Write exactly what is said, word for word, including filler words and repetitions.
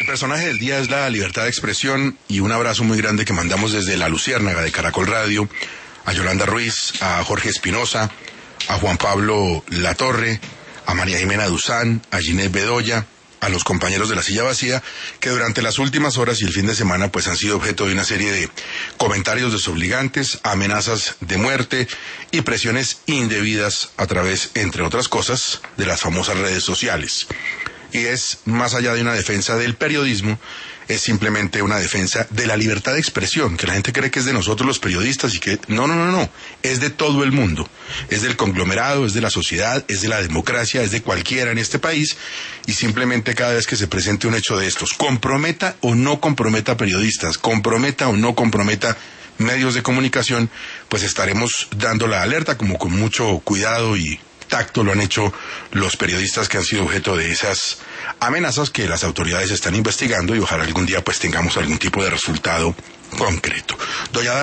personaje del día es la libertad de expresión y un abrazo muy grande que mandamos desde La Luciérnaga de Caracol Radio a Yolanda Ruiz, a Jorge Espinosa, a Juan Pablo Latorre, a María Jimena Duzán, a Ginés Bedoya, a los compañeros de La Silla Vacía, que durante las últimas horas y el fin de semana pues han sido objeto de una serie de comentarios desobligantes, amenazas de muerte y presiones indebidas a través, entre otras cosas, de las famosas redes sociales. Y es, más allá de una defensa del periodismo, es simplemente una defensa de la libertad de expresión, que la gente cree que es de nosotros los periodistas y que no, no, no, no, es de todo el mundo, es del conglomerado, es de la sociedad, es de la democracia, es de cualquiera en este país, y simplemente cada vez que se presente un hecho de estos, comprometa o no comprometa periodistas, comprometa o no comprometa medios de comunicación, pues estaremos dando la alerta como con mucho cuidado y tacto lo han hecho los periodistas que han sido objeto de esas amenazas que las autoridades están investigando y ojalá algún día pues tengamos algún tipo de resultado concreto. Doña